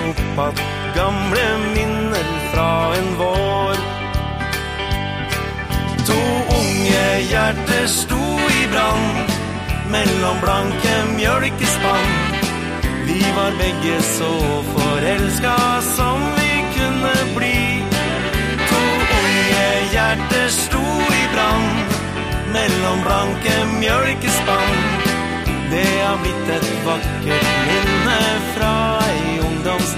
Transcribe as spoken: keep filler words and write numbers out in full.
opp at gamle minner fra en vår. To unge hjerter sto i brann mellom blanke mjølkespann. Vi var begge så forelsket som vi kunne bli. To unge hjerter sto i brann mellom blanke mjølkespann. Det har blitt et vakkert minne fra ei ungdoms